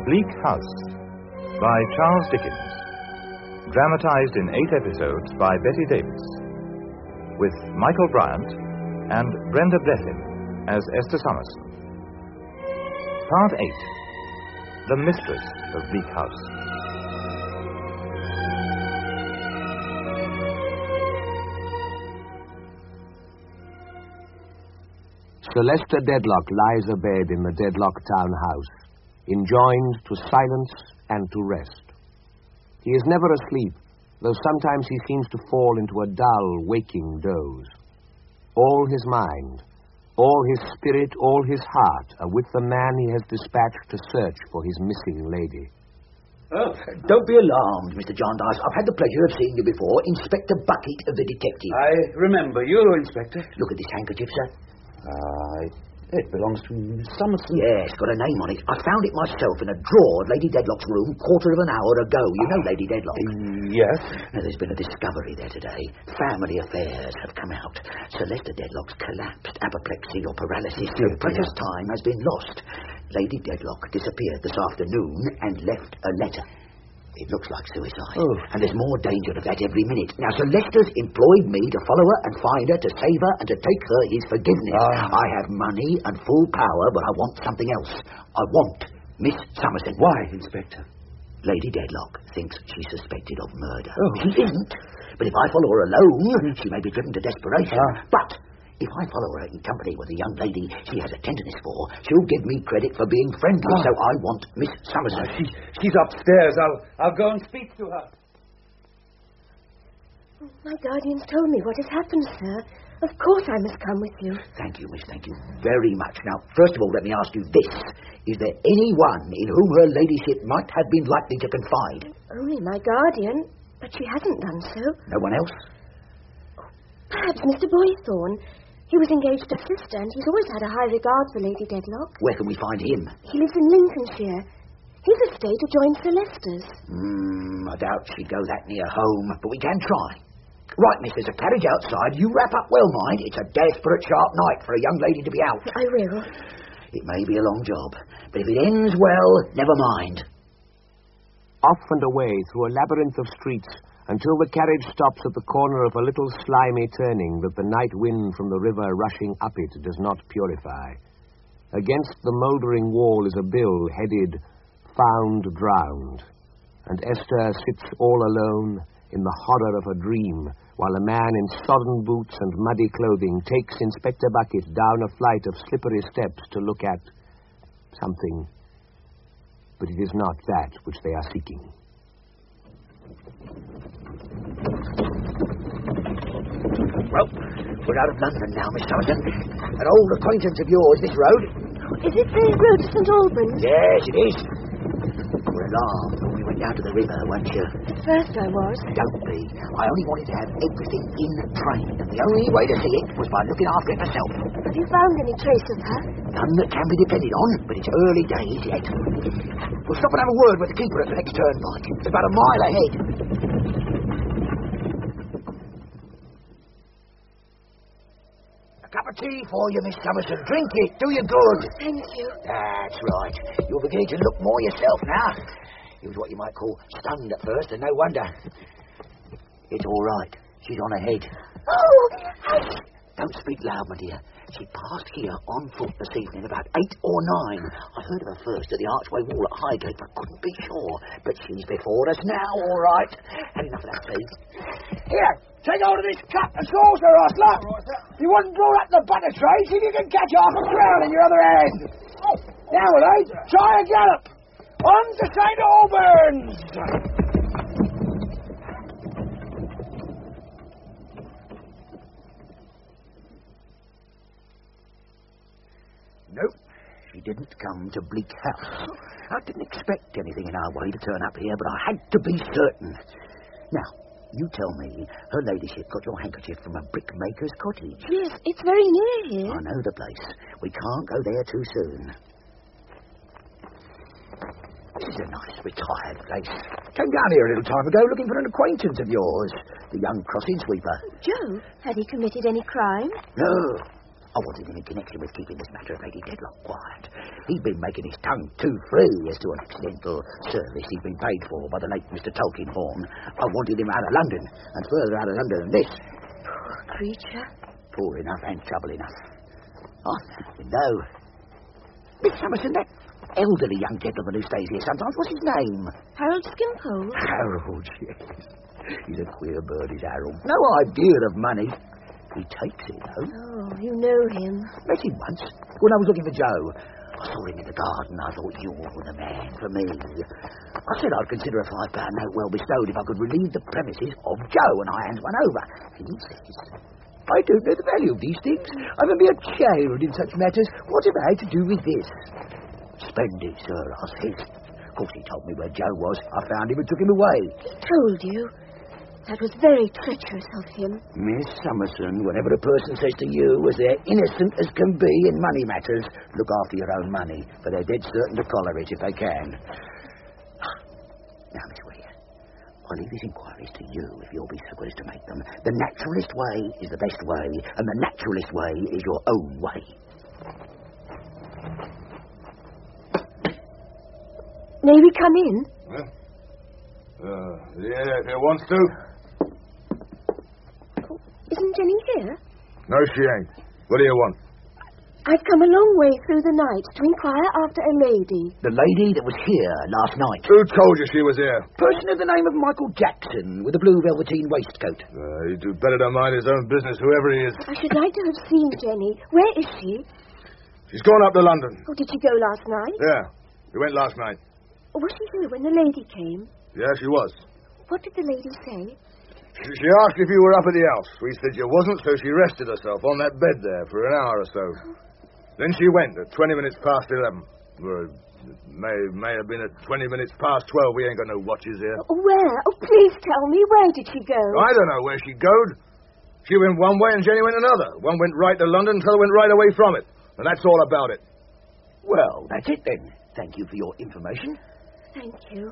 Bleak House by Charles Dickens. Dramatized in 8 episodes by Betty Davis. With Michael Bryant and Brenda Blethyn as Esther Summerson. Part 8. The Mistress of Bleak House. Sir Leicester Dedlock lies abed in the Dedlock town house, enjoined to silence and to rest. He is never asleep, though sometimes he seems to fall into a dull, waking doze. All his mind, all his spirit, all his heart are with the man he has dispatched to search for his missing lady. Oh, don't be alarmed, Mr. Jarndyce. I've had the pleasure of seeing you before, Inspector Bucket of the detective. I remember you, Inspector. Look at this handkerchief, sir. It belongs to Miss Summerson. Yes, got a name on it. I found it myself in a drawer of Lady Dedlock's room quarter of an hour ago. You know Lady Dedlock? Yes. Now, there's been a discovery there today. Family affairs have come out. Sir Leicester Dedlock's collapsed, apoplexy or paralysis. So precious time has been lost. Lady Dedlock disappeared this afternoon and left a letter. It looks like suicide. Oh. And there's more danger of that every minute. Now, Sir Leicester's employed me to follow her and find her, to save her, and to take her his forgiveness. I have money and full power, but I want something else. I want Miss Summerson. Why, Inspector? Lady Dedlock thinks she's suspected of murder. Oh. She isn't. But if I follow her alone, she may be driven to desperation. But if I follow her in company with a young lady she has a tenderness for, she'll give me credit for being friendly. So I want Miss Summerson. She's upstairs. I'll go and speak to her. My guardian's told me what has happened, sir. Of course I must come with you. Thank you, miss. Thank you very much. Now, first of all, let me ask you this. Is there anyone in whom her ladyship might have been likely to confide? Only my guardian, but she hasn't done so. No one else? Perhaps Mr. Boythorn. He was engaged to a sister, and he's always had a high regard for Lady Dedlock. Where can we find him? He lives in Lincolnshire. His estate adjoins Sir Leicester's. I doubt she'd go that near home, but we can try. Right, miss, there's a carriage outside. You wrap up well, mind. It's a desperate sharp night for a young lady to be out. I will. It may be a long job, but if it ends well, never mind. Off and away through a labyrinth of streets, until the carriage stops at the corner of a little slimy turning that the night wind from the river rushing up it does not purify. Against the mouldering wall is a bill headed, "Found Drowned," and Esther sits all alone in the horror of a dream, while a man in sodden boots and muddy clothing takes Inspector Bucket down a flight of slippery steps to look at something. But it is not that which they are seeking. Well, we're out of London now, Miss Summerson. An old acquaintance of yours, this road. Is it the road to St. Albans? Yes, it is. You were alarmed when we went down to the river, weren't you? At first I was. Don't be. I only wanted to have everything in train, and the only way to see it was by looking after it myself. Have you found any trace of her? None that can be depended on, but it's early days yet. We'll stop and have a word with the keeper at the next turnpike. It's about a mile ahead. A cup of tea for you, Miss Summerson. Drink it. Do you good. Thank you. That's right. You're beginning to look more yourself now. He was what you might call stunned at first, and no wonder. It's all right. She's on ahead. Oh, Don't speak loud, my dear. She passed here on foot this evening about 8 or 9. I heard of her first at the archway wall at Highgate, but couldn't be sure. But she's before us now, all right. Had enough of that tea. Here, take hold of this cup and saucer, Ostler. You wouldn't draw up the butter tray, see if you can catch half a crown in your other hand. Now, will try a gallop. On to St. Albans. Nope, she didn't come to Bleak House. I didn't expect anything in our way to turn up here, but I had to be certain. Now, you tell me her ladyship got your handkerchief from a brickmaker's cottage. yes, it's very near here. I know the place. We can't go there too soon. This is a nice retired place. Came down here a little time ago looking for an acquaintance of yours, the young crossing sweeper. Joe, had he committed any crime? No. I wanted him in connection with keeping this matter of Lady Dedlock quiet. He'd been making his tongue too free as to an accidental service he'd been paid for by the late Mr. Tulkinghorn. I wanted him out of London, and further out of London than this. Poor creature. Poor enough and trouble enough. No. Miss Summerson, that elderly young gentleman who stays here sometimes, what's his name? Harold Skimpole. Harold, yes. He's a queer bird, is Harold. No idea of money. He takes it, though. Oh, you know him. Met him once, when I was looking for Joe. I saw him in the garden. I thought, you're the man for me. I said I'd consider a £5 note well bestowed if I could relieve the premises of Joe, and I hands one over. And he says, I don't know the value of these things. I'm a mere child in such matters. What have I to do with this? Spend it, sir, I says. Of course, he told me where Joe was. I found him and took him away. He told you? That was very treacherous of him. Miss Summerson, whenever a person says to you, as they're innocent as can be in money matters, look after your own money, for they're dead certain to collar it if they can. Now, Miss William, I'll leave these inquiries to you, if you'll be so good as to make them. The naturalist way is the best way, and the naturalist way is your own way. May we come in? Yeah, if you wants to. Isn't Jenny here? No, she ain't. What do you want? I've come a long way through the night to inquire after a lady. The lady that was here last night. Who told you she was here? Person of the name of Michael Jackson, with a blue velveteen waistcoat. He'd do better to mind his own business, whoever he is. I should like to have seen Jenny. Where is she? She's gone up to London. Oh, did she go last night? Yeah, we went last night. Was she here when the lady came? Yeah, she was. What did the lady say? She asked if you were up at the house. We said you wasn't, so she rested herself on that bed there for an hour or so. Then she went at 20 minutes past 11. Or it may have been at 20 minutes past 12. We ain't got no watches here. Where? Oh, please tell me. Where did she go? I don't know where she goed. She went one way and Jenny went another. One went right to London, the other went right away from it. And that's all about it. Well, that's it then. Thank you for your information. Thank you.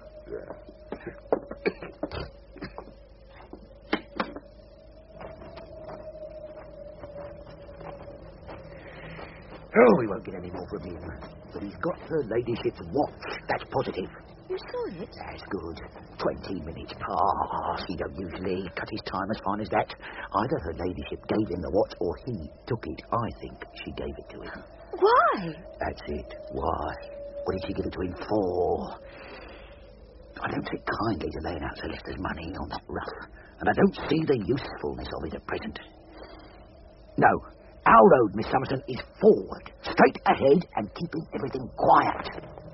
Oh, we won't get any more from him. But he's got her ladyship's watch. That's positive. You saw it? That's good. 20 minutes past. He don't usually cut his time as fine as that. Either her ladyship gave him the watch or he took it. I think she gave it to him. Why? That's it. Why? What did she give it to him for? I don't take kindly to laying out Sir Leicester's money on that rough, and I don't see the usefulness of it at present. No, our road, Miss Summerson, is forward, straight ahead, and keeping everything quiet.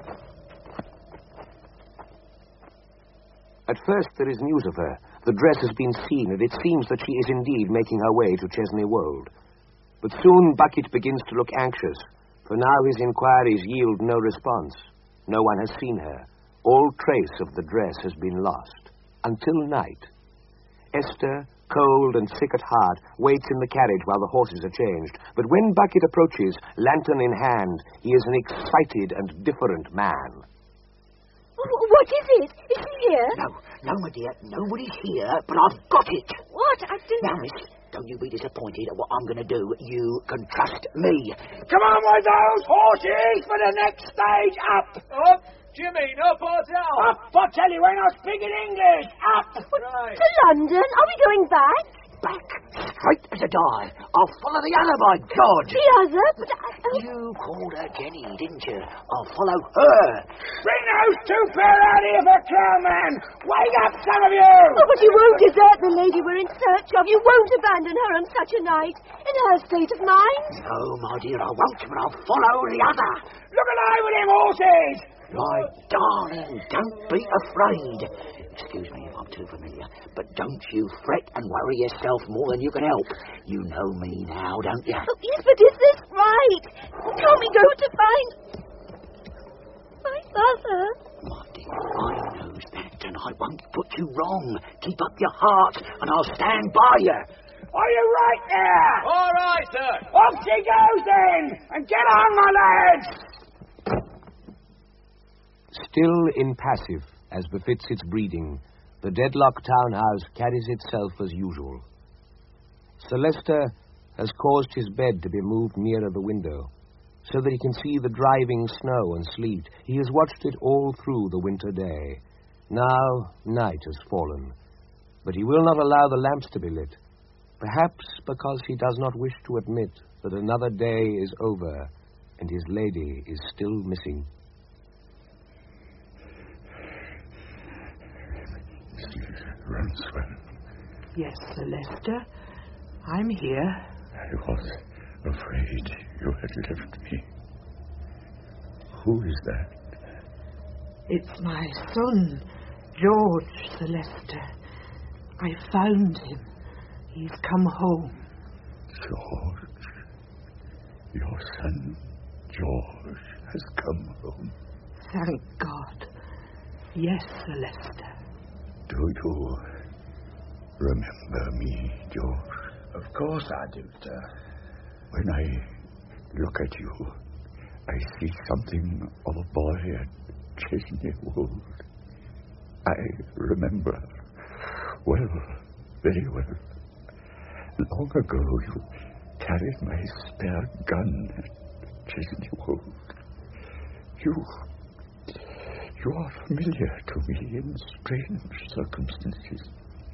At first there is news of her. The dress has been seen, and it seems that she is indeed making her way to Chesney Wold. But soon Bucket begins to look anxious, for now his inquiries yield no response. No one has seen her. All trace of the dress has been lost. Until night. Esther, cold and sick at heart, waits in the carriage while the horses are changed. But when Bucket approaches, lantern in hand, he is an excited and different man. What is it? Is she here? No, my dear. Nobody's here, but I've got it. What? I didn't... Now, miss, don't you be disappointed at what I'm going to do. You can trust me. Come on with those horses for the next stage up. Up? Jimmy, up or down? Up, I tell you, when I speak in English. Up. Right. To London? Are we going back? Back, straight as a die. I'll follow the other, by God. The other? But You called her Jenny, didn't you? I'll follow her. Bring those two pair out here for Crown Man. Wake up, some of you. Oh, but you won't desert the lady we're in search of. You won't abandon her on such a night, in her state of mind. No, my dear, I won't, but I'll follow the other. Look alive with them horses. My darling, don't be afraid. Excuse me if I'm too familiar, but don't you fret and worry yourself more than you can help. You know me now, don't you? Oh, yes, but is this right? Can't we go to find my mother? My dear, I knows that, and I won't put you wrong. Keep up your heart, and I'll stand by you. Are you right there? All right, sir. Off she goes then, and get on, my lads. Still impassive, as befits its breeding, the Dedlock townhouse carries itself as usual. Sir Leicester has caused his bed to be moved nearer the window, so that he can see the driving snow and sleet. He has watched it all through the winter day. Now night has fallen, but he will not allow the lamps to be lit, perhaps because he does not wish to admit that another day is over and his lady is still missing. Rouncewell. Yes, Sir Leicester. I'm here. I was afraid you had left me. Who is that? It's my son, George, Sir Leicester. I found him. He's come home. George? Your son, George, has come home. Thank God. Yes, Sir Leicester. Do you remember me, George? Of course I do, sir. When I look at you, I see something of a boy at Chesney Wold. I remember well, very well. Long ago you carried my spare gun at Chesney Wold. You are familiar to me in strange circumstances.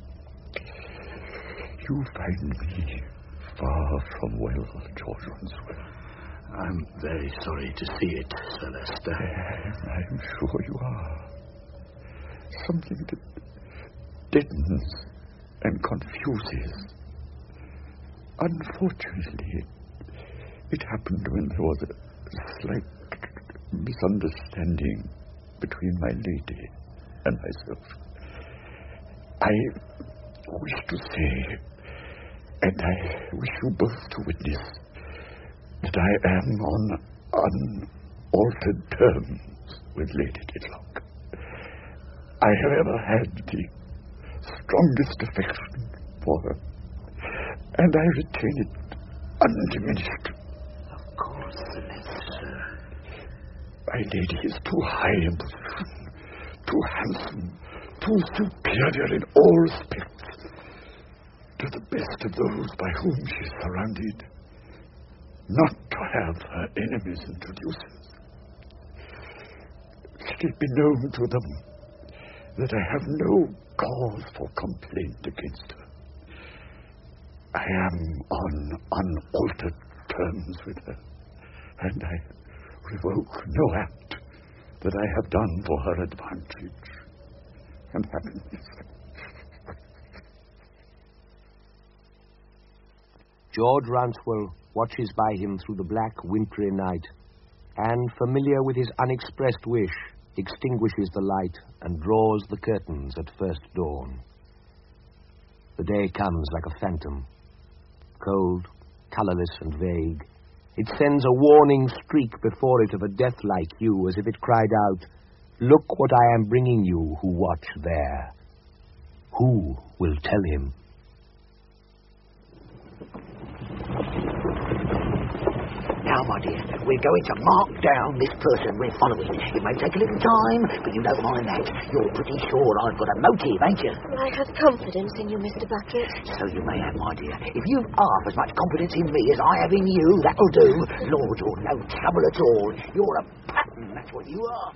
You find me far from well, George Rouncewell. I'm very sorry to see it, Sir Leicester. I'm sure you are. Something that deadens and confuses. Unfortunately, it happened when there was a slight misunderstanding between my lady and myself. I wish to say, and I wish you both to witness, that I am on unaltered terms with Lady Dedlock. I have ever had the strongest affection for her, and I retain it undiminished. Of course, Sir Leicester. My lady is too high in position, too handsome, too superior in all respects to the best of those by whom she is surrounded, not to have her enemies introduced. Let it be known to them that I have no cause for complaint against her. I am on unaltered terms with her, and I revoke no act that I have done for her advantage and happiness. George Rouncewell watches by him through the black, wintry night, and, familiar with his unexpressed wish, extinguishes the light and draws the curtains at first dawn. The day comes like a phantom, cold, colorless and vague. It sends a warning streak before it of a death-like hue, as if it cried out, "Look what I am bringing you who watch there." Who will tell him? Now, my dear, we're going to mark down this person we're following. It may take a little time, but you don't mind that. You're pretty sure I've got a motive, ain't you? I have confidence in you, Mr. Bucket. So you may have, my dear. If you've half as much confidence in me as I have in you, that'll do. Lord, you're no trouble at all. You're a pattern, that's what you are.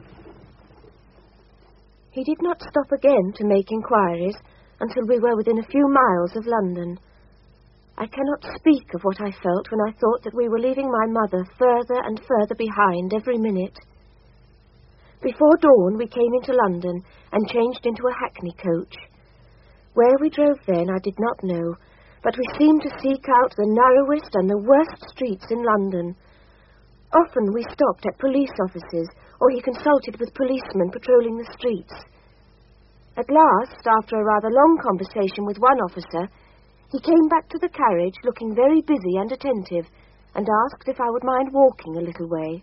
He did not stop again to make inquiries until we were within a few miles of London. I cannot speak of what I felt when I thought that we were leaving my mother further and further behind every minute. Before dawn, we came into London and changed into a hackney coach. Where we drove then, I did not know, but we seemed to seek out the narrowest and the worst streets in London. Often we stopped at police offices, or he consulted with policemen patrolling the streets. At last, after a rather long conversation with one officer, he came back to the carriage looking very busy and attentive, and asked if I would mind walking a little way.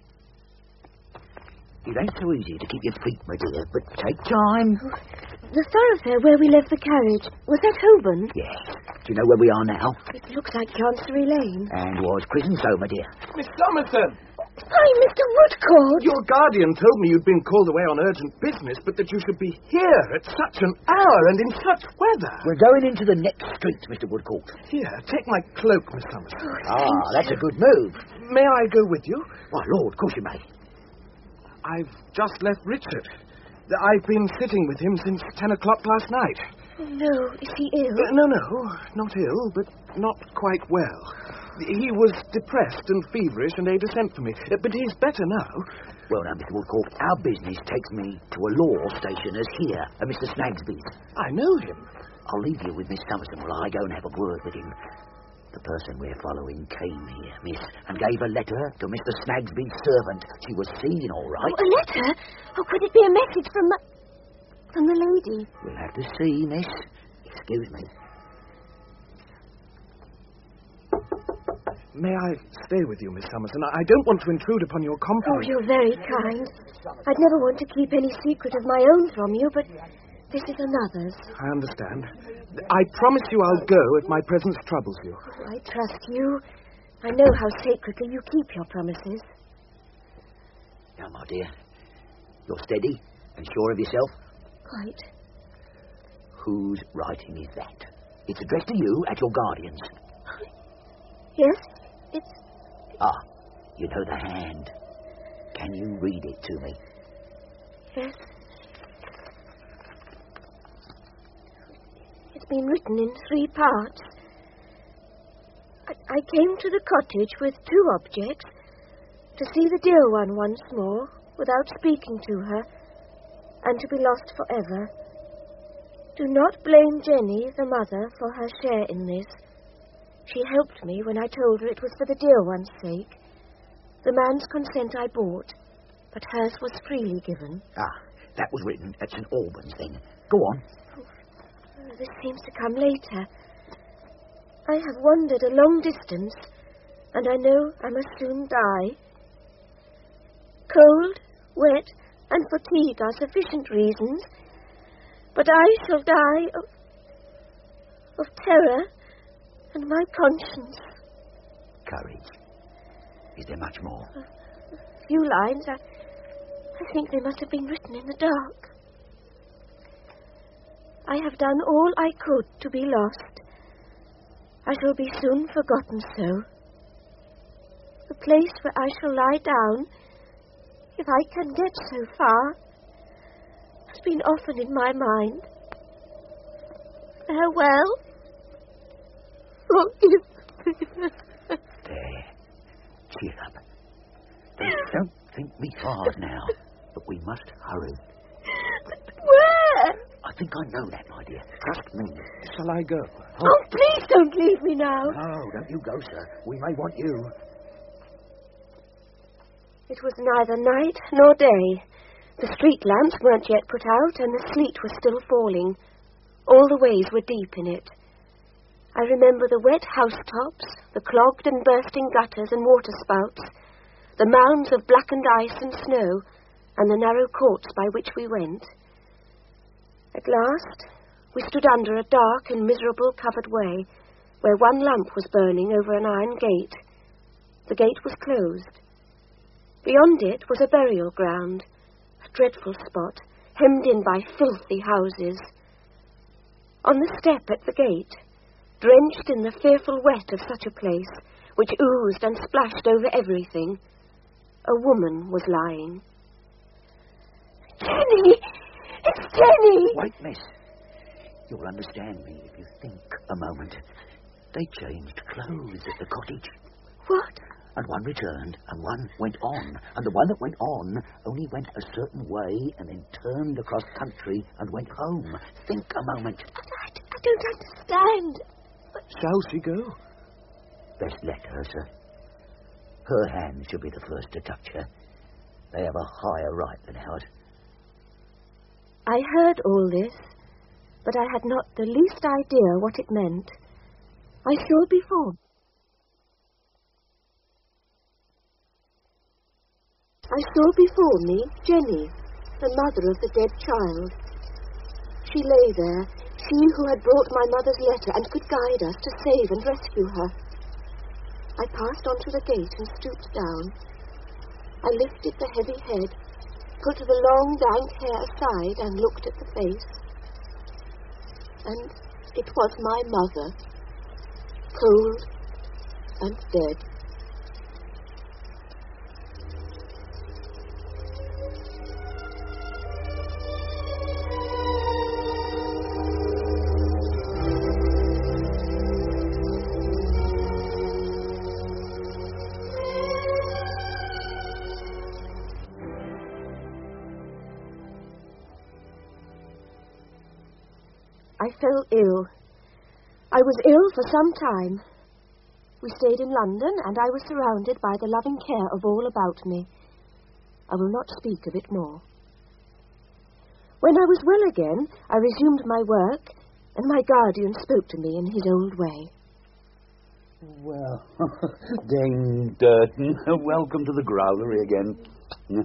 It ain't so easy to keep your feet, my dear, but take time. The thoroughfare where we left the carriage, was that Holborn? Yes. Do you know where we are now? It looks like Chancery Lane. And was Crimson, my dear. Miss Summerson! I'm Mr. Woodcourt. Your guardian told me you'd been called away on urgent business, but that you should be here at such an hour and in such weather. We're going into the next street, Mr. Woodcourt. Here, take my cloak, Miss Summerson. That's a good move. May I go with you? Why, Lord, of course you may. I've just left Richard. I've been sitting with him since 10 o'clock last night. No, is he ill? No, not ill, but not quite well. He was depressed and feverish, and Ada sent for me. But he's better now. Well, now, Mr. Woodcourt, our business takes me to a law stationer's here, at Mr. Snagsby's. I know him. I'll leave you with Miss Summerson while I go and have a word with him. The person we're following came here, miss, and gave a letter to Mr. Snagsby's servant. She was seen, all right. Oh, a letter? Oh, could it be a message from the lady? We'll have to see, miss. Excuse me. May I stay with you, Miss Summerson? I don't want to intrude upon your confidence. Oh, you're very kind. I'd never want to keep any secret of my own from you, but this is another's. I understand. I promise you I'll go if my presence troubles you. Oh, I trust you. I know how sacredly you keep your promises. Now, my dear, you're steady and sure of yourself? Quite. Whose writing is that? It's addressed to you at your guardian's. Yes, it's... You know the hand. Can you read it to me? Yes. It's been written in 3 parts. I came to the cottage with 2 objects. To see the dear one once more, without speaking to her, and to be lost forever. Do not blame Jenny, the mother, for her share in this. She helped me when I told her it was for the dear one's sake. The man's consent I bought, but hers was freely given. That was written at St. Albans, then. Go on. This seems to come later. I have wandered a long distance, and I know I must soon die. Cold, wet, and fatigue are sufficient reasons, but I shall die of terror and my conscience. Courage. Is there much more? A few lines. I think they must have been written in the dark. I have done all I could to be lost. I shall be soon forgotten so. The place where I shall lie down, if I can get so far, has been often in my mind. Farewell. Forgive me. There. Cheer up. Don't think me fast now, but we must hurry. But where? I think I know that, my dear. Trust me. Shall I go? Oh, please don't leave me now. No, don't you go, sir. We may want you. It was neither night nor day. The street lamps weren't yet put out, and the sleet was still falling. All the ways were deep in it. I remember the wet housetops, the clogged and bursting gutters and waterspouts, the mounds of blackened ice and snow, and the narrow courts by which we went. At last, we stood under a dark and miserable covered way, where one lamp was burning over an iron gate. The gate was closed. Beyond it was a burial ground, a dreadful spot, hemmed in by filthy houses. On the step at the gate, drenched in the fearful wet of such a place, which oozed and splashed over everything, a woman was lying. Jenny! It's Jenny! Wait, miss. You'll understand me if you think a moment. They changed clothes at the cottage. What? And one returned, and one went on. And the one that went on only went a certain way and then turned across country and went home. Think a moment. I don't understand. Shall she go? Best let her, sir. Her hand should be the first to touch her. They have a higher right than ours. I heard all this, but I had not the least idea what it meant. I saw before. I saw before me Jenny, the mother of the dead child. She lay there, she who had brought my mother's letter and could guide us to save and rescue her. I passed on to the gate and stooped down. I lifted the heavy head, put the long, dank hair aside, and looked at the face. And it was my mother, cold and dead. I fell ill. I was ill for some time. We stayed in London, and I was surrounded by the loving care of all about me. I will not speak of it more. When I was well again, I resumed my work, and my guardian spoke to me in his old way. Well, Dame Durton, welcome to the growlery again.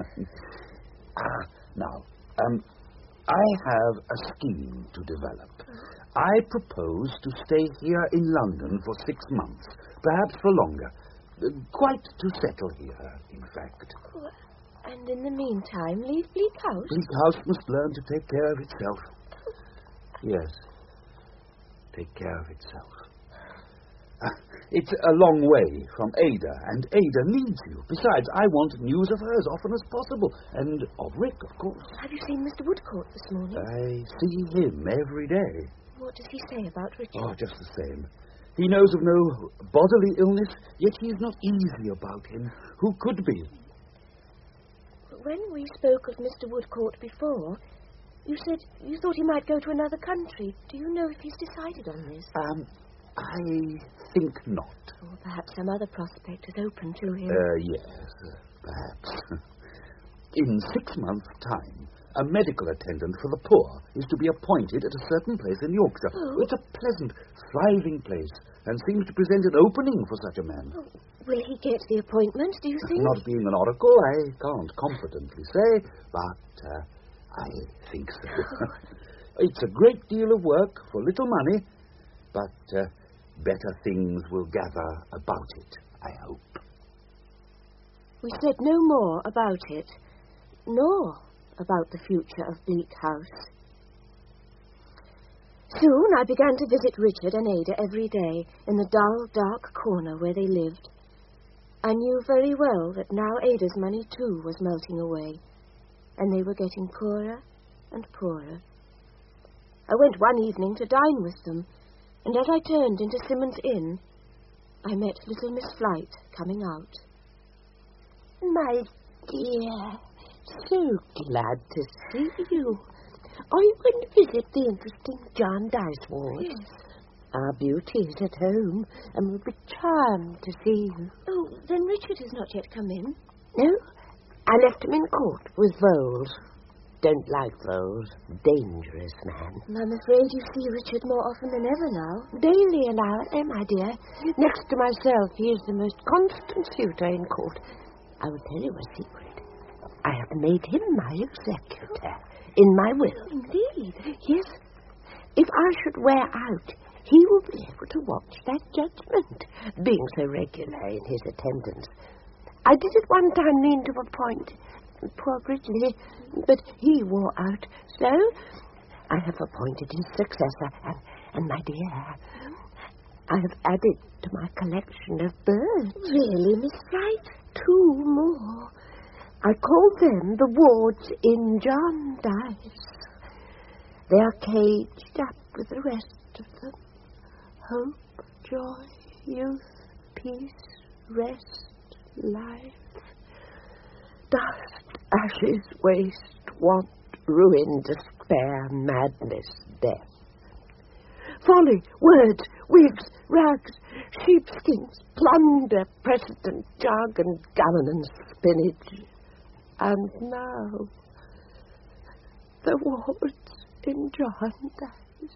Now, I have a scheme to develop. I propose to stay here in London for 6 months, perhaps for longer. Quite to settle here, in fact. Oh, and in the meantime, leave Bleak House? Bleak House must learn to take care of itself. Yes, take care of itself. It's a long way from Ada, and Ada needs you. Besides, I want news of her as often as possible, and of Rick, of course. Have you seen Mr. Woodcourt this morning? I see him every day. What does he say about Richard? Oh, just the same. He knows of no bodily illness, yet he is not easy about him. Who could be? When we spoke of Mr. Woodcourt before, you said you thought he might go to another country. Do you know if he's decided on this? I think not. Or perhaps some other prospect is open to him. Yes, perhaps. In 6 months' time, a medical attendant for the poor is to be appointed at a certain place in Yorkshire. Oh. It's a pleasant, thriving place, and seems to present an opening for such a man. Oh, will he get the appointment, do you think? Not being an oracle, I can't confidently say, but I think so. It's a great deal of work for little money, but better things will gather about it, I hope. We said no more about it, nor about the future of Bleak House. Soon I began to visit Richard and Ada every day in the dull, dark corner where they lived. I knew very well that now Ada's money too was melting away, and they were getting poorer and poorer. I went one evening to dine with them, and as I turned into Simmons Inn, I met little Miss Flight coming out. My dear, so glad to see you. Are you going to visit the interesting John Diceward? Yes. Our beauty is at home and will be charmed to see you. Oh, then Richard has not yet come in. No, I left him in court with Vowles. Don't like Vowles. Dangerous man. I'm afraid you see Richard more often than ever now. Daily and hourly, my dear. Next to myself, he is the most constant suitor in court. I will tell you a secret. I have made him my executor in my will. Indeed? Yes. If I should wear out, he will be able to watch that judgment, being so regular in his attendance. I did at one time mean to appoint poor Gridley, but he wore out. So I have appointed his successor, and my dear, I have added to my collection of birds. Really, Miss Wright? 2 more. I call them the wards in John Dice. They are caged up with the rest of them. Hope, joy, youth, peace, rest, life. Dust, ashes, waste, want, ruin, despair, madness, death. Folly, words, wigs, rags, sheepskins, plunder, precedent, jargon, gammon and spinach. And now, the wards in John Dice.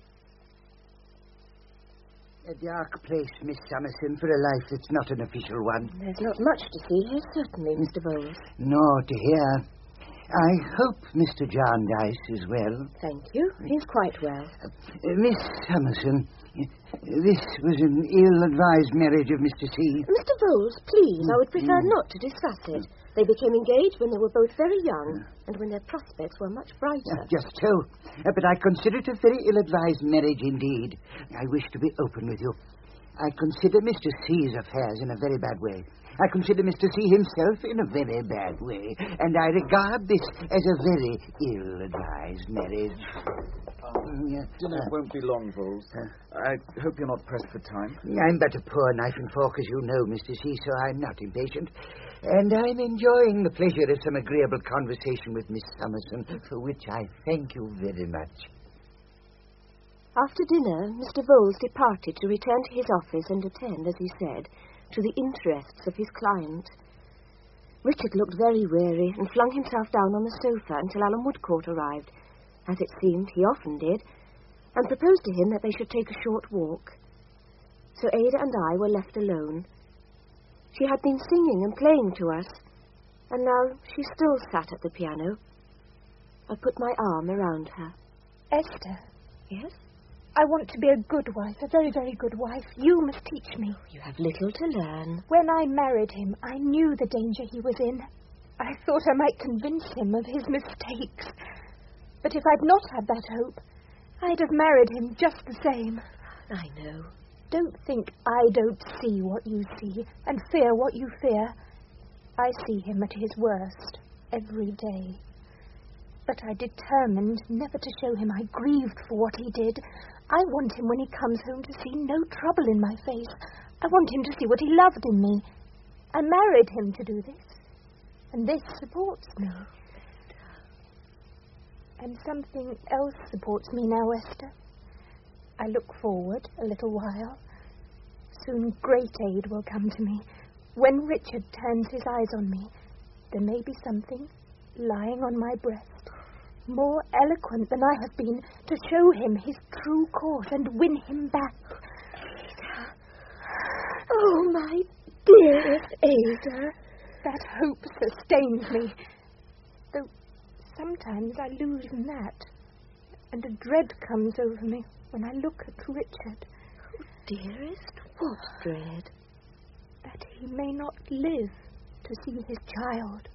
A dark place, Miss Summerson, for a life that's not an official one. There's not much to see here, certainly, Mr. Vowles. No, to hear. I hope Mr. Jarndyce is well. Thank you. He's quite well. Miss Summerson, this was an ill-advised marriage of Mr. C. Mr. Bowles, please, I would prefer not to discuss it. They became engaged when they were both very young, and when their prospects were much brighter. Just so. But I consider it a very ill-advised marriage indeed. I wish to be open with you. I consider Mr. C's affairs in a very bad way. I consider Mr. C himself in a very bad way. And I regard this as a very ill-advised marriage. Dinner won't be long, Bowles. I hope you're not pressed for time. I'm but a poor knife and fork, as you know, Mr. C, so I'm not impatient. And I'm enjoying the pleasure of some agreeable conversation with Miss Summerson, for which I thank you very much. After dinner, Mr. Bowles departed to return to his office and attend, as he said, to the interests of his client. Richard looked very weary and flung himself down on the sofa until Alan Woodcourt arrived, as it seemed he often did, and proposed to him that they should take a short walk. So Ada and I were left alone. She had been singing and playing to us, and now she still sat at the piano. I put my arm around her. Esther. Yes? I want to be a good wife, a very, very good wife. You must teach me. You have little to learn. When I married him, I knew the danger he was in. I thought I might convince him of his mistakes. But if I'd not had that hope, I'd have married him just the same. I know. Don't think I don't see what you see and fear what you fear. I see him at his worst every day. But I determined never to show him I grieved for what he did. I want him when he comes home to see no trouble in my face. I want him to see what he loved in me. I married him to do this. And this supports me. And something else supports me now, Esther. I look forward a little while. Soon great aid will come to me. When Richard turns his eyes on me, there may be something lying on my breast, more eloquent than I have been, to show him his true course and win him back. Oh, my dearest Ada. That hope sustains me, though sometimes I lose that, and a dread comes over me when I look at Richard. Oh, dearest, what dread? That he may not live to see his child.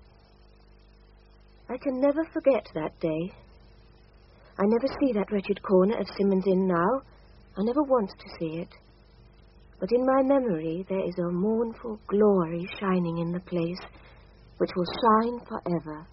I can never forget that day. I never see that wretched corner of Simmons Inn now. I never want to see it. But in my memory there is a mournful glory shining in the place, which will shine forever.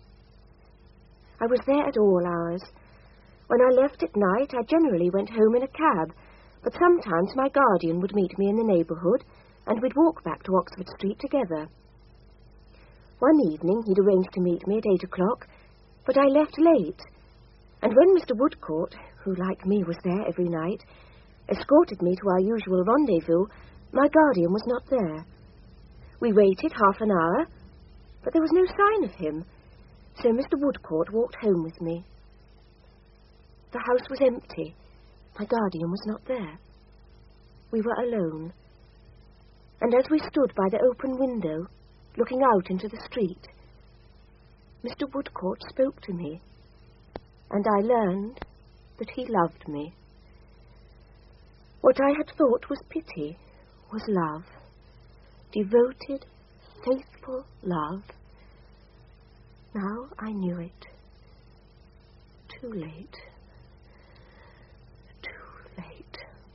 I was there at all hours. When I left at night, I generally went home in a cab, but sometimes my guardian would meet me in the neighbourhood, and we'd walk back to Oxford Street together. One evening he'd arranged to meet me at 8 o'clock, but I left late. And when Mr. Woodcourt, who like me was there every night, escorted me to our usual rendezvous, my guardian was not there. We waited half an hour, but there was no sign of him, so Mr. Woodcourt walked home with me. The house was empty. My guardian was not there. We were alone. And as we stood by the open window, looking out into the street, Mr. Woodcourt spoke to me, and I learned that he loved me. What I had thought was pity was love, devoted, faithful love. Now I knew it. Too late. Too late.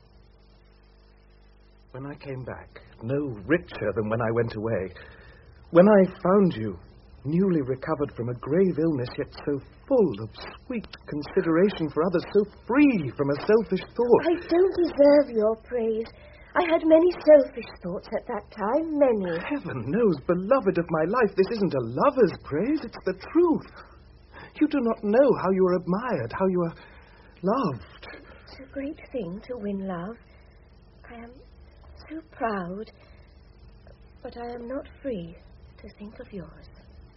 When I came back, no richer than when I went away. When I found you, newly recovered from a grave illness, yet so full of sweet consideration for others, so free from a selfish thought. I don't deserve your praise. I had many selfish thoughts at that time, many. Heaven knows, beloved of my life, this isn't a lover's praise, it's the truth. You do not know how you are admired, how you are loved. It's a great thing to win love. I am so proud, but I am not free to think of yours.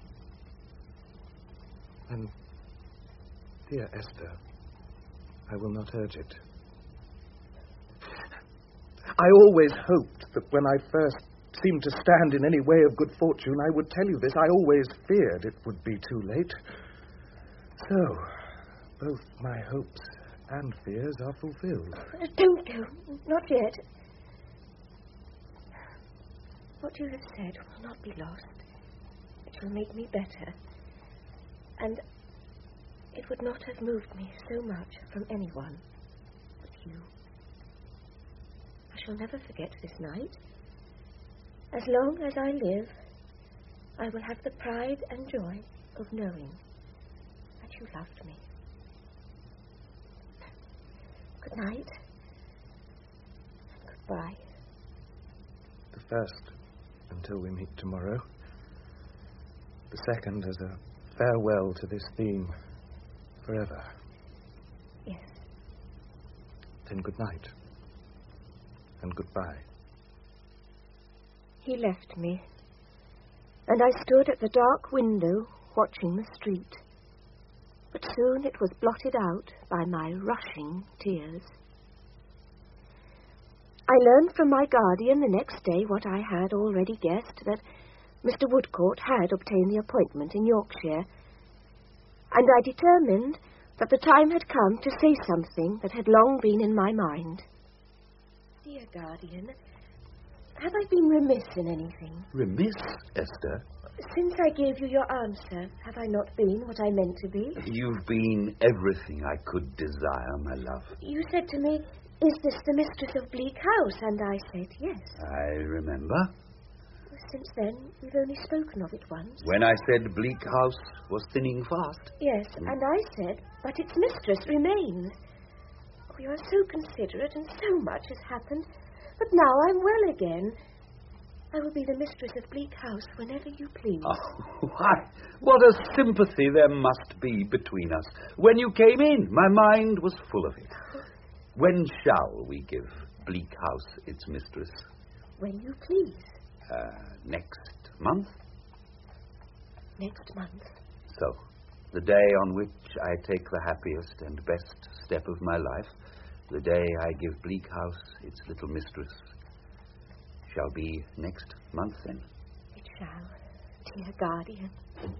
And, dear Esther, I will not urge it. I always hoped that when I first seemed to stand in any way of good fortune, I would tell you this. I always feared it would be too late. So, both my hopes and fears are fulfilled. Don't go. Not yet. What you have said will not be lost. It will make me better. And it would not have moved me so much from anyone but you. I shall never forget this night. As long as I live, I will have the pride and joy of knowing that you loved me. Good night. Goodbye. The first, until we meet tomorrow. The second as a farewell to this theme forever. Yes. Then good night. And goodbye. He left me, and I stood at the dark window watching the street. But soon it was blotted out by my rushing tears. I learned from my guardian the next day what I had already guessed, that Mr. Woodcourt had obtained the appointment in Yorkshire, and I determined that the time had come to say something that had long been in my mind. Dear guardian, have I been remiss in anything? Remiss, Esther? Since I gave you your answer, have I not been what I meant to be? You've been everything I could desire, my love. You said to me, "Is this the mistress of Bleak House?" And I said yes. I remember. Since then, we've only spoken of it once. When I said Bleak House was thinning fast. Yes, and I said, but its mistress remains. Oh, you are so considerate, and so much has happened. But now I'm well again. I will be the mistress of Bleak House whenever you please. Oh, why, what a sympathy there must be between us. When you came in, my mind was full of it. When shall we give Bleak House its mistress? When you please. Next month? Next month. So, the day on which I take the happiest and best step of my life, the day I give Bleak House its little mistress, shall be next month, then? It shall, dear guardian.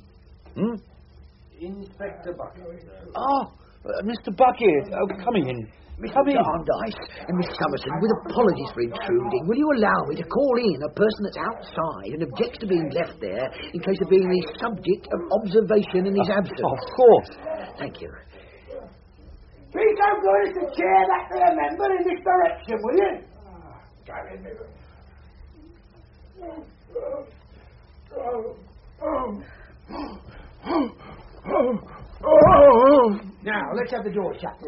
Inspector Bucket. Oh, Mr. Bucket, come in. Mr. Jarndyce and Miss Summerson, with apologies for intruding, will you allow me to call in a person that's outside and objects to being left there in case of being the subject of observation in his absence? Of course. Thank you. Be so good as to chair that there member in this direction, will you? Now, let's have the door shut.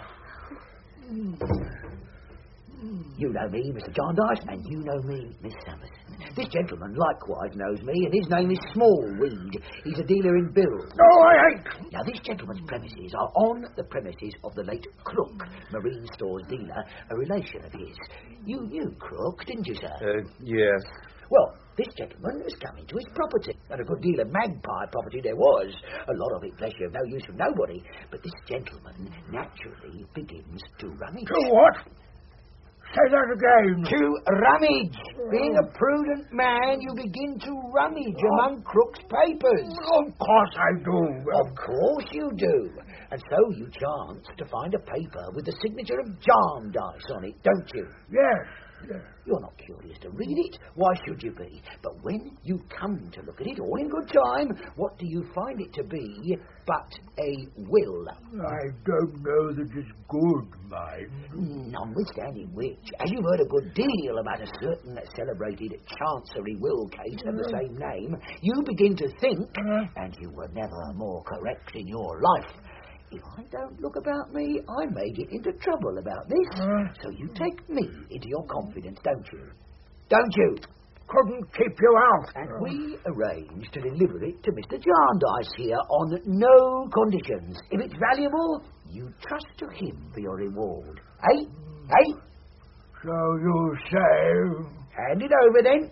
You know me, Mr. Jarndyce, and you know me, Miss Summerson. This gentleman likewise knows me, and his name is Smallweed. He's a dealer in bills. Oh, I ain't. Now, this gentleman's premises are on the premises of the late Crook, marine stores dealer, a relation of his. You knew Crook, didn't you, sir? Yes. Well, this gentleman was coming to his property, and a good deal of magpie property there was. A lot of it, bless you, of no use from nobody. But this gentleman naturally begins to rummage. To what? Say that again. To rummage. Being a prudent man, you begin to rummage among Crook's papers. Of course I do. Of course you do. And so you chance to find a paper with the signature of Jarndyce on it, don't you? Yes. You're not curious to read it. Why should you be? But when you come to look at it, all in good time, what do you find it to be but a will? I don't know that it's good, mind. Notwithstanding which, as you've heard a good deal about a certain celebrated chancery will case of the same name, you begin to think, and you were never more correct in your life, if I don't look about me, I may get into trouble about this. So you take me into your confidence, don't you? Don't you? Couldn't keep you out. And we arrange to deliver it to Mr. Jarndyce here on no conditions. If it's valuable, you trust to him for your reward. Eh? Eh? So you say... Hand it over, then.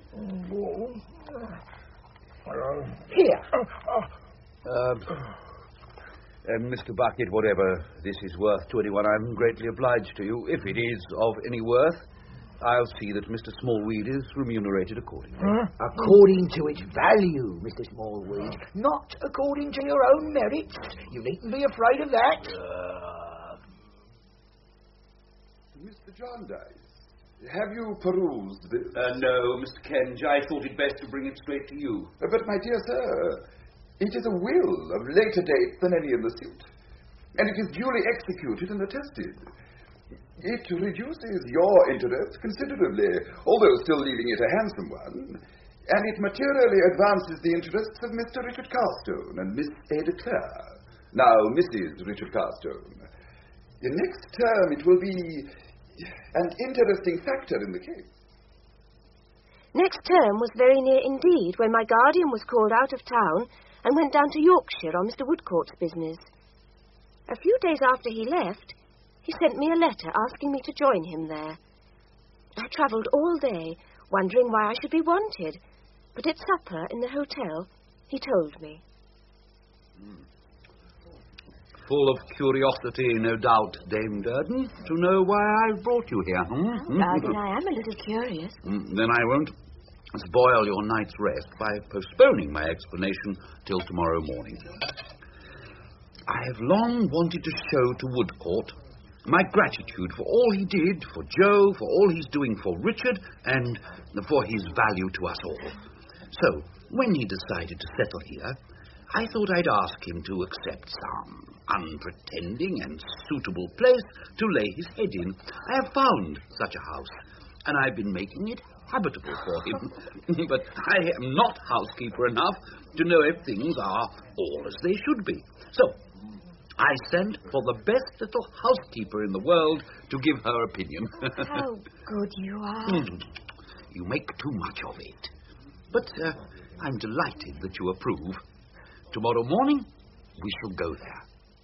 Here. Mr. Bucket, whatever this is worth to anyone, I'm greatly obliged to you, if it is of any worth. I'll see that Mr. Smallweed is remunerated accordingly. According to its value, Mr. Smallweed, not according to your own merits. You needn't be afraid of that. Mr. Jarndyce, have you perused this? No, Mr. Kenge. I thought it best to bring it straight to you. But, my dear sir, it is a will of later date than any in the suit, and it is duly executed and attested. It reduces your interest considerably, although still leaving it a handsome one, and it materially advances the interests of Mr. Richard Carstone and Miss Ada Clare, now Mrs. Richard Carstone. In next term it will be an interesting factor in the case. Next term was very near indeed, when my guardian was called out of town and went down to Yorkshire on Mr. Woodcourt's business. A few days after he left, he sent me a letter asking me to join him there. I travelled all day, wondering why I should be wanted, but at supper in the hotel, he told me. Full of curiosity, no doubt, Dame Durden, to know why I brought you here. Guardian, I am a little curious. Then I won't spoil your night's rest by postponing my explanation till tomorrow morning. I have long wanted to show to Woodcourt my gratitude for all he did for Joe, for all he's doing for Richard, and for his value to us all. So, when he decided to settle here, I thought I'd ask him to accept some unpretending and suitable place to lay his head in. I have found such a house, and I've been making it habitable for him. But I am not housekeeper enough to know if things are all as they should be. So, I sent for the best little housekeeper in the world to give her opinion. How good you are. You make too much of it. But I'm delighted that you approve. Tomorrow morning, we shall go there.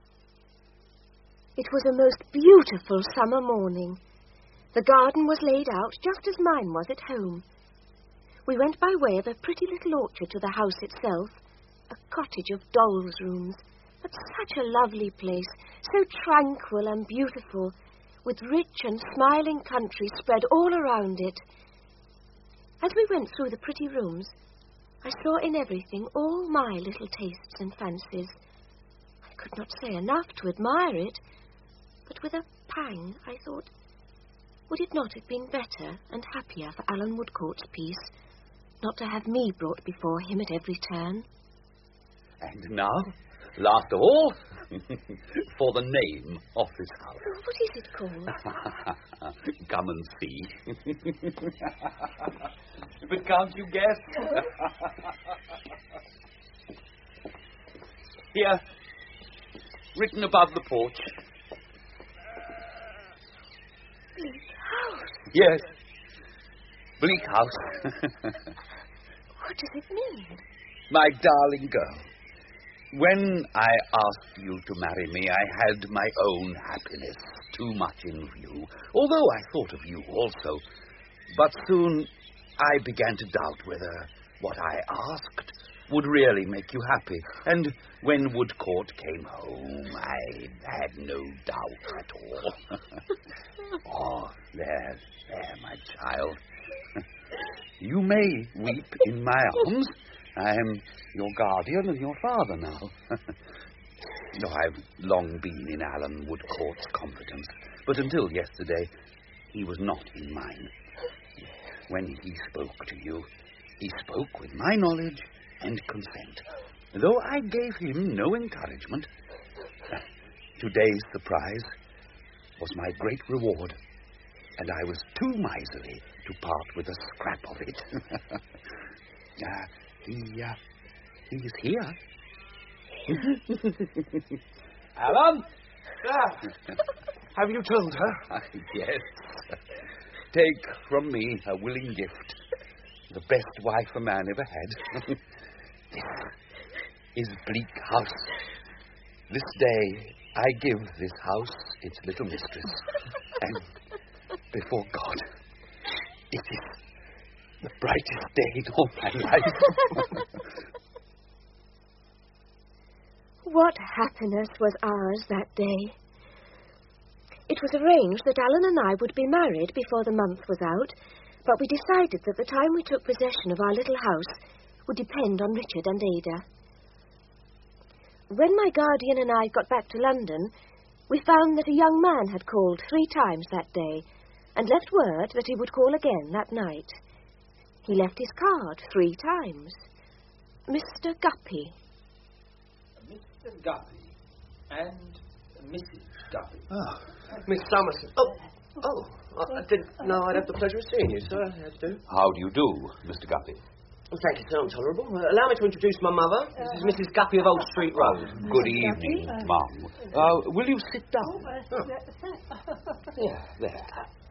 It was a most beautiful summer morning. The garden was laid out just as mine was at home. We went by way of a pretty little orchard to the house itself, a cottage of dolls' rooms, but such a lovely place, so tranquil and beautiful, with rich and smiling country spread all around it. As we went through the pretty rooms, I saw in everything all my little tastes and fancies. I could not say enough to admire it, but with a pang I thought, would it not have been better and happier for Alan Woodcourt's peace not to have me brought before him at every turn? And now, last of all, for the name of this house. Oh, what is it called? Come and see. But can't you guess? Here, written above the porch. Bleak House? Yes, Bleak House. What does it mean? My darling girl, when I asked you to marry me, I had my own happiness too much in view, although I thought of you also. But soon I began to doubt whether what I asked would really make you happy. And when Woodcourt came home, I had no doubt at all. Oh, there, my child. You may weep in my arms. I am your guardian and your father now. Though I've long been in Alan Woodcourt's confidence, but until yesterday, he was not in mine. When he spoke to you, he spoke with my knowledge and consent, though I gave him no encouragement. Today's surprise was my great reward, and I was too miserly to part with a scrap of it. He is here. Alan? Have you told her? Yes. Take from me a willing gift. The best wife a man ever had. This is Bleak House. This day I give this house its little mistress. And before God, it is the brightest day in all my life. What happiness was ours that day. It It was arranged that Alan and I would be married before the month was out, but we decided that the time we took possession of our little house would depend on Richard and Ada. When my guardian and I got back to London, we found that a young man had called 3 times that day and left word that he would call again that night. He left his card 3 times. Mr. Guppy. Mr. Guppy and Mrs. Guppy. Oh, Miss Summerson. I didn't know I'd have the pleasure of seeing you, sir. How do you do? How do you do, Mr. Guppy? Well, thank you, sir. I'm tolerable. Allow me to introduce my mother. This is Mrs. Guppy of Old Street Road. Good evening, Mum. Will you sit down? Yeah, there.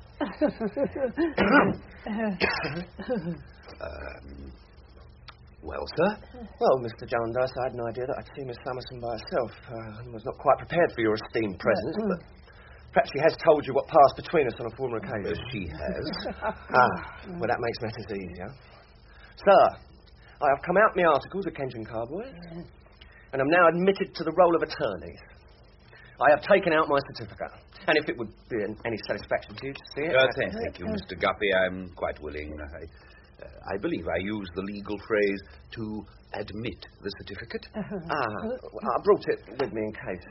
Well, sir? Well, Mr. Jarndyce, I had no idea that I'd see Miss Summerson by herself. I was not quite prepared for your esteemed presence, but perhaps she has told you what passed between us on a former occasion. She has. Well, that makes matters easier. Sir, I have come out my articles at Kensington Carboys, and am now admitted to the role of attorney. I have taken out my certificate, and if it would be any satisfaction to you to see it... Thank you, Mr. Guppy. I'm quite willing. I believe I use the legal phrase to admit the certificate. I brought it with me in case.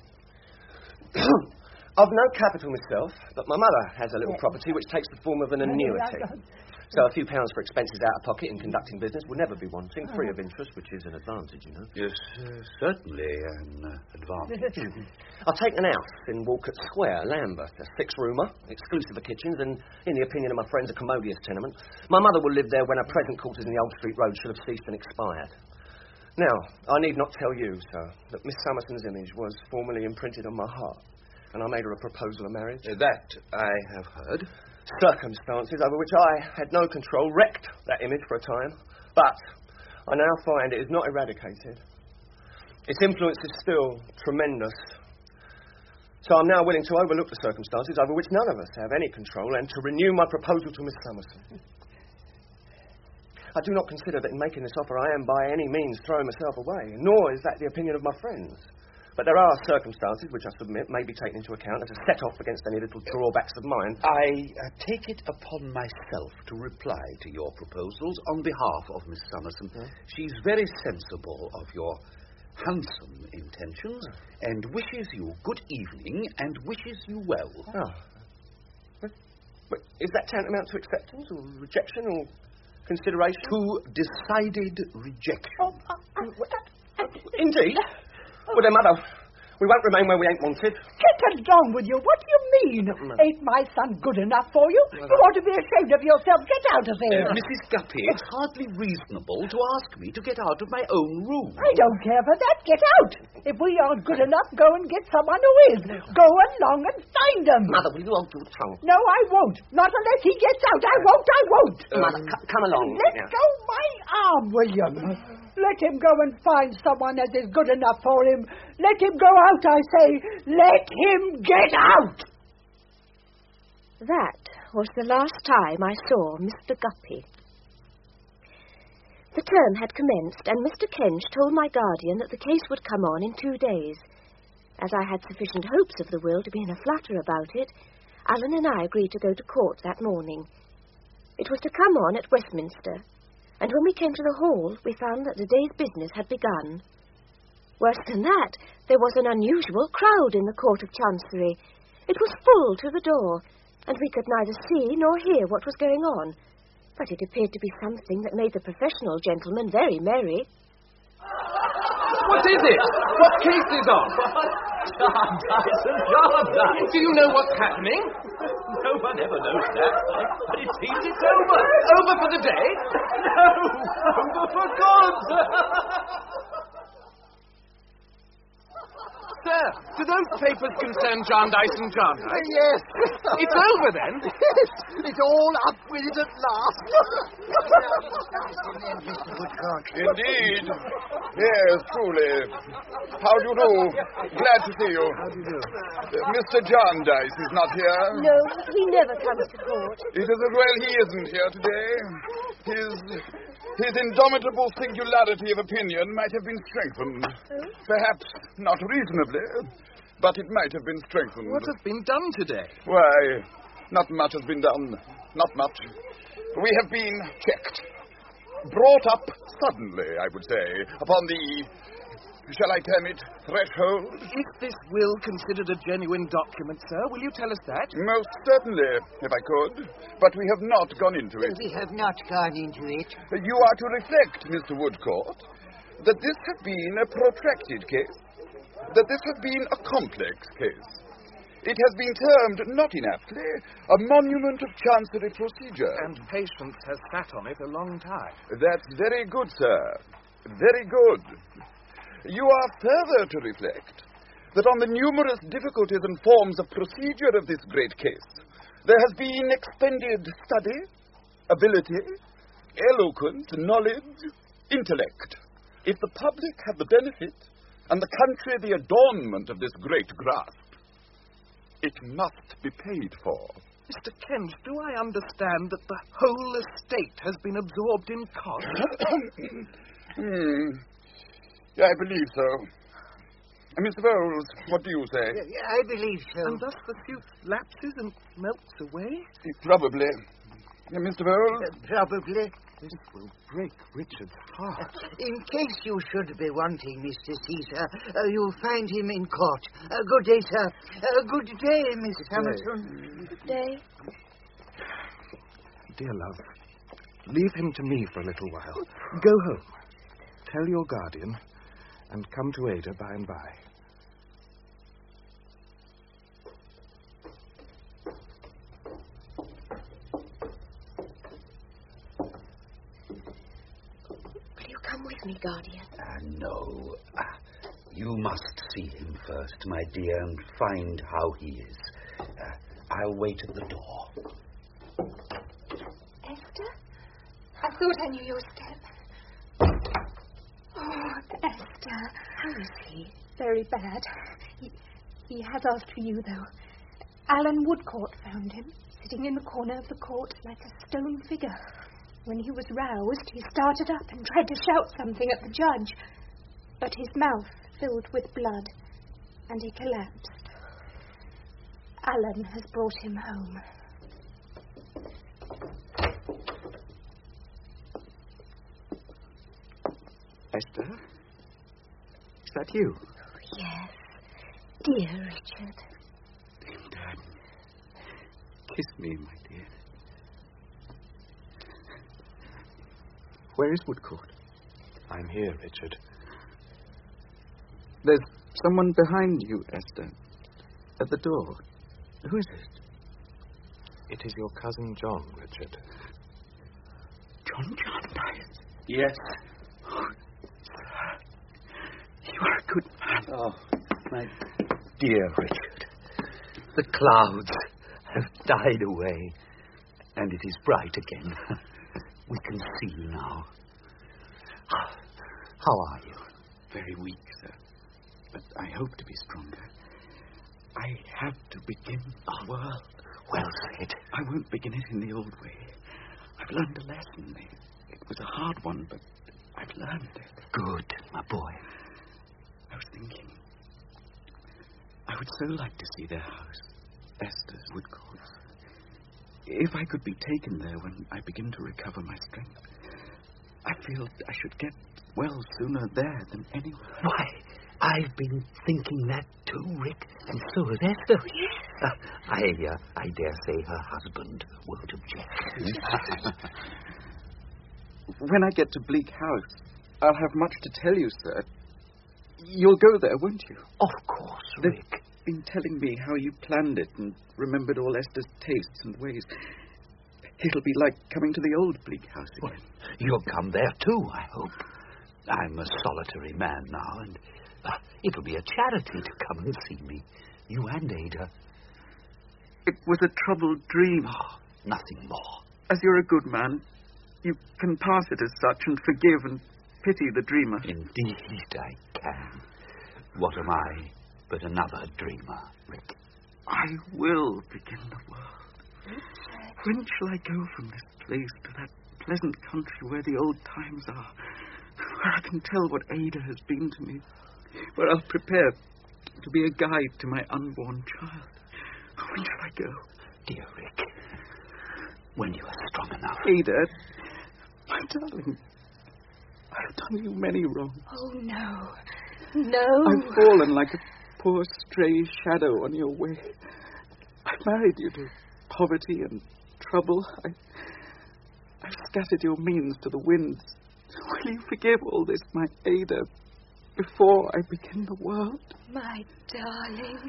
I've no capital myself, but my mother has a little property which takes the form of an annuity. So a few pounds for expenses out of pocket in conducting business will never be wanting, free of interest, which is an advantage, you know. Yes, certainly an advantage. I've taken a house in Walcott Square, Lambeth, a 6-roomer, exclusive of kitchens, and, in the opinion of my friends, a commodious tenement. My mother will live there when her present quarters in the Old Street Road should have ceased and expired. Now, I need not tell you, sir, that Miss Summerson's image was formerly imprinted on my heart, and I made her a proposal of marriage. That I have heard. Circumstances over which I had no control wrecked that image for a time, but I now find it is not eradicated. Its influence is still tremendous. So I'm now willing to overlook the circumstances over which none of us have any control and to renew my proposal to Miss Summerson. I do not consider that in making this offer I am by any means throwing myself away, nor is that the opinion of my friends. But there are circumstances which I submit may be taken into account and to set off against any little drawbacks of mine. I take it upon myself to reply to your proposals on behalf of Miss Summerson. She's very sensible of your handsome intentions and wishes you good evening and wishes you well. But is that tantamount to acceptance or rejection or consideration? To decided rejection. Indeed. Well, then, Mother, we won't remain where we ain't wanted. Get along with you. What do you mean? Ain't my son good enough for you? You ought to be ashamed of yourself. Get out of here. Mrs. Guppy, it's hardly reasonable to ask me to get out of my own room. I don't care for that. Get out. If we aren't good enough, go and get someone who is. Go along and find them. Mother, will you hold your tongue? No, I won't. Not unless he gets out. I won't. Mother, come along. Let go my arm, William. Let him go and find someone that is good enough for him. Let him go out, I say. Let him get out! That was the last time I saw Mr. Guppy. The term had commenced, and Mr. Kench told my guardian that the case would come on in 2 days. As I had sufficient hopes of the will to be in a flutter about it, Alan and I agreed to go to court that morning. It was to come on at Westminster, and when we came to the hall, we found that the day's business had begun. Worse than that, there was an unusual crowd in the Court of Chancery. It was full to the door, and we could neither see nor hear what was going on. But it appeared to be something that made the professional gentlemen very merry. What is it? What case is on? Jarndyce. Do you know what's happening? No one ever knows that. But it seems it's over. Over for the day? No, over for good. Sir, do those papers concern Jarndyce and Jarndyce? Yes. It's over then? Yes, it's all up with it at last. Indeed. Yes, truly. How do you do? Glad to see you. How do you do? Mr. Jarndyce is not here. No, he never comes to court. It is as well he isn't here today. His indomitable singularity of opinion might have been strengthened. Perhaps not reasonably, but it might have been strengthened. What has been done today? Why, not much has been done. Not much. We have been checked. Brought up suddenly, I would say, upon the, shall I term it, threshold? Is this will considered a genuine document, sir? Will you tell us that? Most certainly, if I could. But we have not gone into it. We have not gone into it. You are to reflect, Mr. Woodcourt, that this has been a protracted case, that this has been a complex case. It has been termed, not inaptly, a monument of chancery procedure. And patience has sat on it a long time. That's very good, sir. Very good. You are further to reflect that on the numerous difficulties and forms of procedure of this great case, there has been expended study, ability, eloquence, knowledge, intellect. If the public have the benefit, and the country the adornment of this great grasp, it must be paid for. Mr. Kent, do I understand that the whole estate has been absorbed in cost? I believe so. Mr. Bowles, what do you say? I believe so. And thus the suit lapses and melts away? Probably. Mr. Bowles? Probably. This will break Richard's heart. In case you should be wanting Mr. Caesar, you'll find him in court. Good day, sir. Good day, Miss Summerson. Good day. Dear love, leave him to me for a little while. Go home. Tell your guardian, and come to Ada by and by. Come with me, guardian. No. You must see him first, my dear, and find how he is. I'll wait at the door. Esther? I thought I knew your step. Oh, Esther. How is he? Very bad. He has asked for you, though. Alan Woodcourt found him, sitting in the corner of the court like a stone figure. When he was roused, he started up and tried to shout something at the judge, but his mouth filled with blood, and he collapsed. Alan has brought him home. Esther? Is that you? Yes. Dear Richard. Dad, kiss me, my dear. Where is Woodcourt? I'm here, Richard. There's someone behind you, Esther. At the door. Who is it? It is your cousin John, Richard. John Jarndyce? Yes. Oh, sir. You are a good man. Oh, my dear Richard. The clouds have died away, and it is bright again. We can see you now. How are you? Very weak, sir. But I hope to be stronger. I have to begin the world. Well said. I won't begin it in the old way. I've learned a lesson. It was a hard one, but I've learned it. Good, my boy. I was thinking, I would so like to see their house, Esther's Woodcourt. If I could be taken there when I begin to recover my strength, I feel I should get well sooner there than anywhere. Why, I've been thinking that too, Rick, and so has Esther. Yes. I dare say her husband won't object. When I get to Bleak House, I'll have much to tell you, sir. You'll go there, won't you? Of course, Rick. They've been telling me how you planned it and remembered all Esther's tastes and ways. It'll be like coming to the old Bleak House again. Well, you'll come there too, I hope. I'm a solitary man now, and it'll be a charity to come and see me. You and Ada. It was a troubled dream. Oh, nothing more. As you're a good man, you can pass it as such and forgive and pity the dreamer. Indeed I can. What am I but another dreamer, Rick? I will begin the world. When shall I go from this place to that pleasant country where the old times are, where I can tell what Ada has been to me, where I'll prepare to be a guide to my unborn child. When shall I go? Dear Rick, when you are strong enough. Ada, my darling, I've done you many wrongs. Oh, no. No. I've fallen like a poor stray shadow on your way. I married you to poverty and trouble. I've scattered your means to the winds. Will you forgive all this, my Ada, before I begin the world? My darling.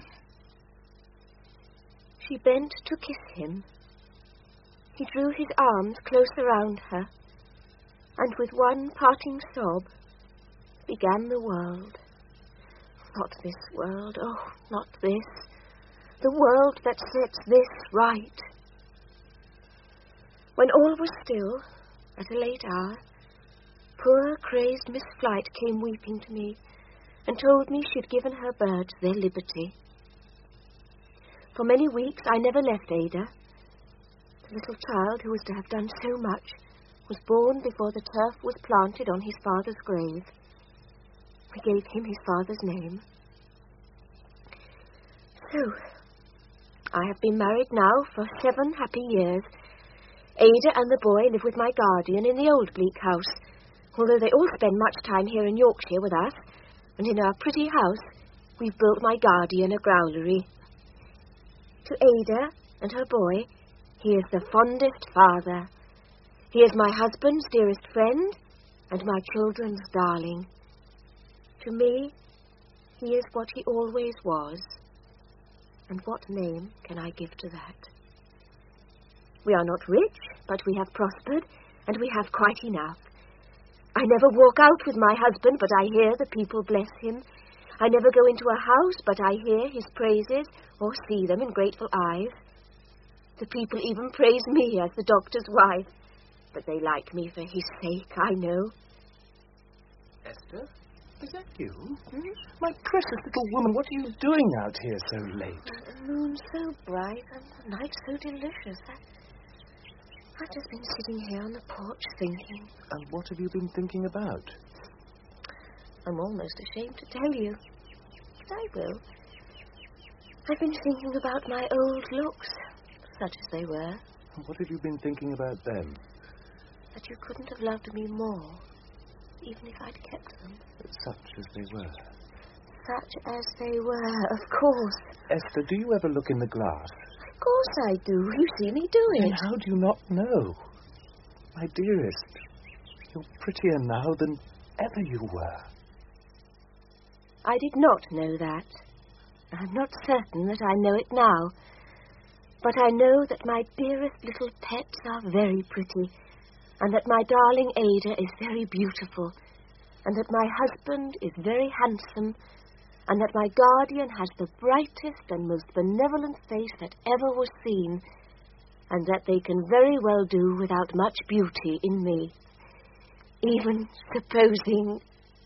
She bent to kiss him. He drew his arms close around her, and with one parting sob, began the world. Not this world, oh, not this. The world that sets this right. When all was still, at a late hour, poor, crazed Miss Flight came weeping to me and told me she'd given her birds their liberty. For many weeks I never left Ada. The little child who was to have done so much was born before the turf was planted on his father's grave. We gave him his father's name. So, I have been married now for 7 happy years. Ada and the boy live with my guardian in the old bleak house, although they all spend much time here in Yorkshire with us, and in our pretty house we've built my guardian a growlery. To Ada and her boy, he is the fondest father. He is my husband's dearest friend and my children's darling. To me, he is what he always was. And what name can I give to that? We are not rich, but we have prospered, and we have quite enough. I never walk out with my husband, but I hear the people bless him. I never go into a house, but I hear his praises or see them in grateful eyes. The people even praise me as the doctor's wife, but they like me for his sake, I know. Esther, is that you? My precious little woman, what are you doing out here so late? The moon's so bright and the night's so delicious. I've just been sitting here on the porch thinking. And what have you been thinking about? I'm almost ashamed to tell you, but I will. I've been thinking about my old looks, such as they were. What have you been thinking about them? That you couldn't have loved me more, even if I'd kept them. Such as they were. Such as they were, of course. Esther, do you ever look in the glass? Of course I do. You see me do it. Then how do you not know? My dearest, you're prettier now than ever you were. I did not know that. I'm not certain that I know it now. But I know that my dearest little pets are very pretty, and that my darling Ada is very beautiful, and that my husband is very handsome, and that my guardian has the brightest and most benevolent face that ever was seen, and that they can very well do without much beauty in me. Even supposing...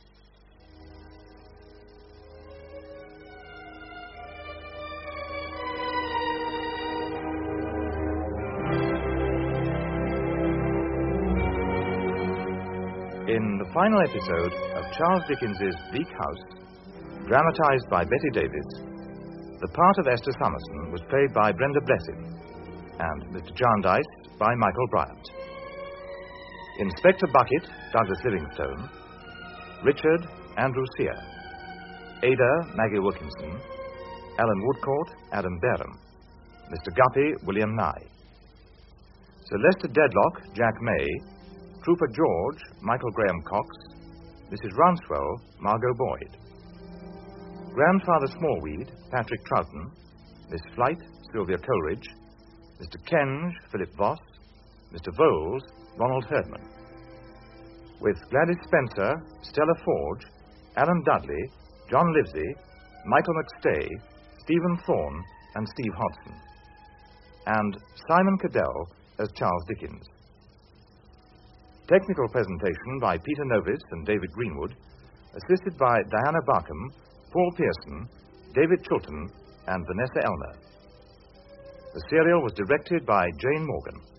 In the final episode of Charles Dickens's Bleak House, dramatized by Betty Davis, the part of Esther Summerson was played by Brenda Blessing and Mr. Jarndyce by Michael Bryant. Inspector Bucket, Douglas Livingstone. Richard, Andrew Sear. Ada, Maggie Wilkinson. Alan Woodcourt, Adam Barham. Mr. Guppy, William Nye. Sir Lester Dedlock, Jack May. Trooper George, Michael Graham Cox. Mrs. Rouncewell, Margot Boyd. Grandfather Smallweed, Patrick Troughton. Miss Flight, Sylvia Coleridge. Mr. Kenge, Philip Voss. Mr. Vowles, Ronald Herdman. With Gladys Spencer, Stella Forge, Alan Dudley, John Livesey, Michael McStay, Stephen Thorne, and Steve Hodson. And Simon Cadell as Charles Dickens. Technical presentation by Peter Novis and David Greenwood, assisted by Diana Barkham, Paul Pearson, David Chilton, and Vanessa Elmer. The serial was directed by Jane Morgan.